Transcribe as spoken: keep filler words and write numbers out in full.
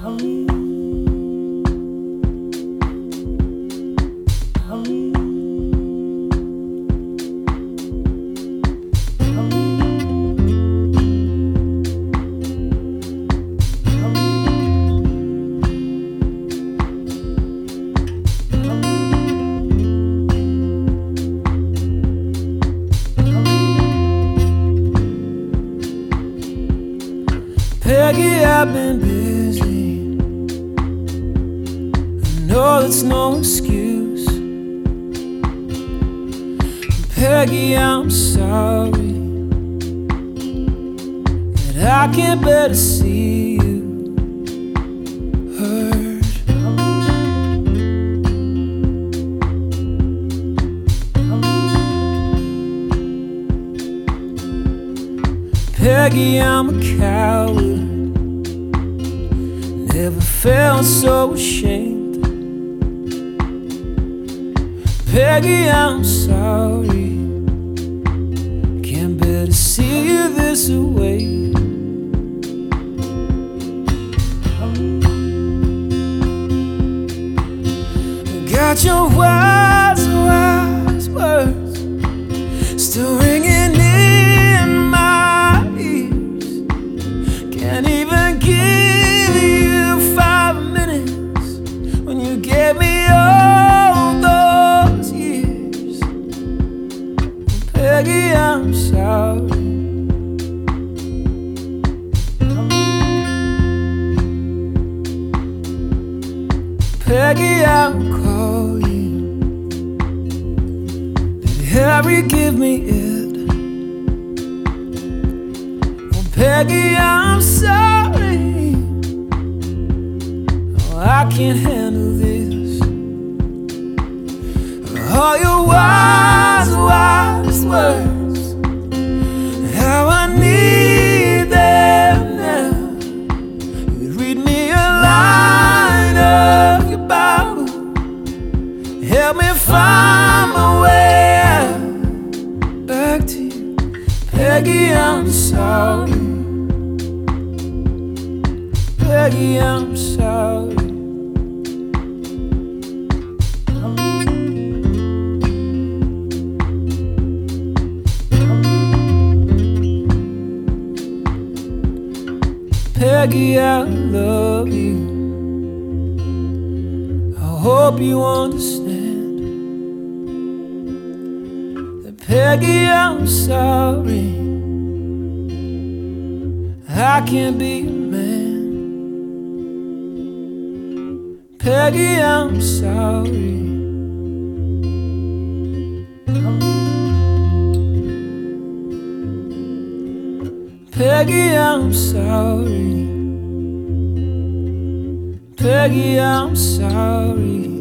Peggy, I've been busy. I know it's no excuse. Peggy, I'm sorry that I can't bear to see you hurt. Peggy, I'm a coward. Never felt so ashamed. Peggy, I'm sorry. Can't bear to see you this way. Got your wise, wise words still ringing in my ears. Can't even give you five minutes when you gave me all those years. Peggy, I'm sorry. Peggy, I'll call you. Did Harry give me it? Oh, Peggy, I'm sorry. Oh, I can't handle this. All your wise, wise words, how I need them now. You read me a line of your Bible, help me find my way back to you. Peggy, I'm sorry. Peggy, I'm sorry. Peggy, I love you. I hope you understand that, Peggy, I'm sorry. I can't be a man. Peggy, I'm sorry. Peggy, I'm sorry. Peggy, I'm sorry.